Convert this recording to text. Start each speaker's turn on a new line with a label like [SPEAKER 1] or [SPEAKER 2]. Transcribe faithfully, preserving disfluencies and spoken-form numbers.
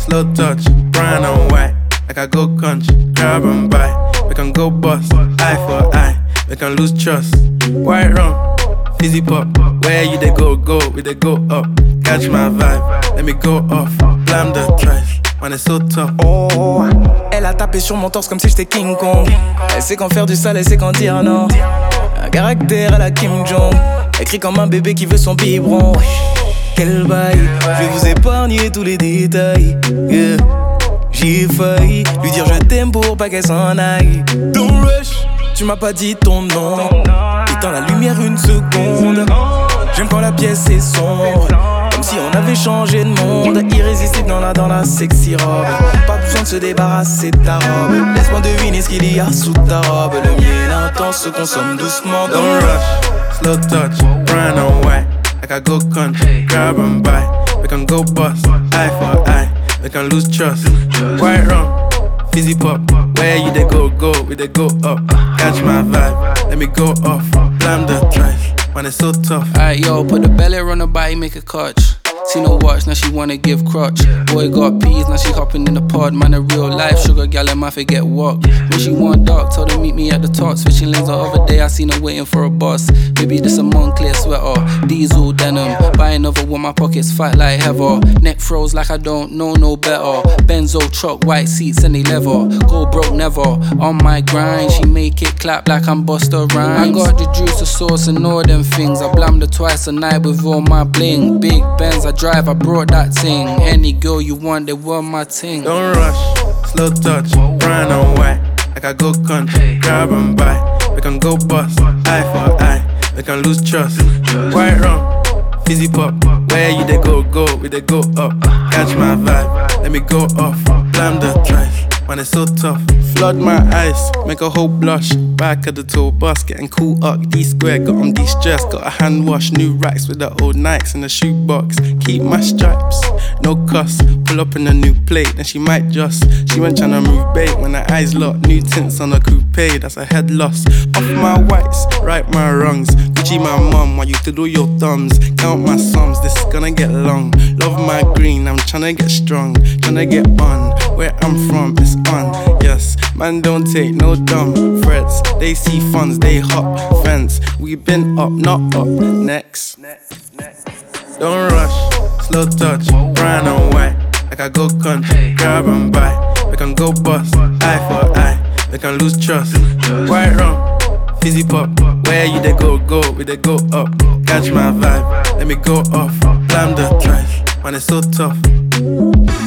[SPEAKER 1] slow touch, brown and white. Like I go country, grab and buy. We can go bust, eye for eye. We can lose trust. White rum, fizzy pop. Where you they go, go, we they go up. Catch my vibe, let me go off. Blam the trash, man it's so tough.
[SPEAKER 2] Oh, elle a tapé sur mon torse comme si j'étais King Kong. Elle sait quand faire du sale, elle sait quand dire non. Un caractère à la Kim Jong. Elle crie comme un bébé qui veut son biberon. Quel bail, je vais vous épargner tous les détails. Yeah. J'ai failli lui dire je t'aime pour pas qu'elle s'en aille. Don't rush, tu m'as pas dit ton nom. Éteins la lumière une seconde. J'aime quand la pièce est sombre, comme si on avait changé de monde. Irrésistible dans la, dans la sexy robe. Pas besoin de se débarrasser de ta robe. Laisse-moi deviner ce qu'il y a sous ta robe. Le miel intense se consomme doucement.
[SPEAKER 1] Don't rush, slow touch, brown and white. Like I go country, grab and buy. We can go bust, eye for eye. We can lose trust. White rum, fizzy pop. Where you they go, go, we they go up. Catch my vibe, let me go off. Blam the trash, man it's so tough.
[SPEAKER 3] Alright yo, put the belly on the body, make a clutch. See no watch, now she wanna give crutch. Boy got peas, now she hopping in the pod. Man a real life sugar gal, and my forget walk. When she want dark, told her meet me at the top. Switching lanes the other day, I seen her waiting for a bus. Maybe this a Moncler sweater, diesel denim. Buy another one, my pockets fat like heather. Neck froze like I don't know no better. Benzo truck, white seats and they leather. Go broke never, on my grind. She make it clap like I'm Busta Rhymes. I got the juice, the sauce and all them things. I blammed her twice a night with all my bling. Big Benz, I drive, I brought that thing. Any girl you want, they were my ting.
[SPEAKER 1] Don't rush, slow touch, brown and white. Like I go country, grab and buy. We can go bust, eye for eye. We can lose trust. White rum, fizzy pop. Where you they go, go, we they go up. Catch my vibe, let me go off. Blam the trash, man it's so tough. Flood my eyes, make a whole blush. Back of the tour bus, getting cool up. D-square, got on de-stress. Got a hand wash, new racks with the old Nikes in the shoebox. Keep my stripes, no cuss. Pull up in a new plate, then she might just. She went tryna move bait when her eyes locked. New tints on a coupe, that's a head loss. Off my whites, right my wrongs. Gucci my mum, while you twiddle your thumbs. Count my sums, this is gonna get long. Love my green, I'm tryna get strong. Tryna get on, where I'm from, it's on. Yes, man don't take no dumb threats. They see funds, they hop fence. We been up, not up, next. Don't rush, slow touch, brown and white. Like I go country, grab and buy. We can go bust, eye for eye. We can lose trust. White rum, fizzy pop. Where you they go, go, we they go up. Catch my vibe, let me go off. Blam the trash, man it's so tough.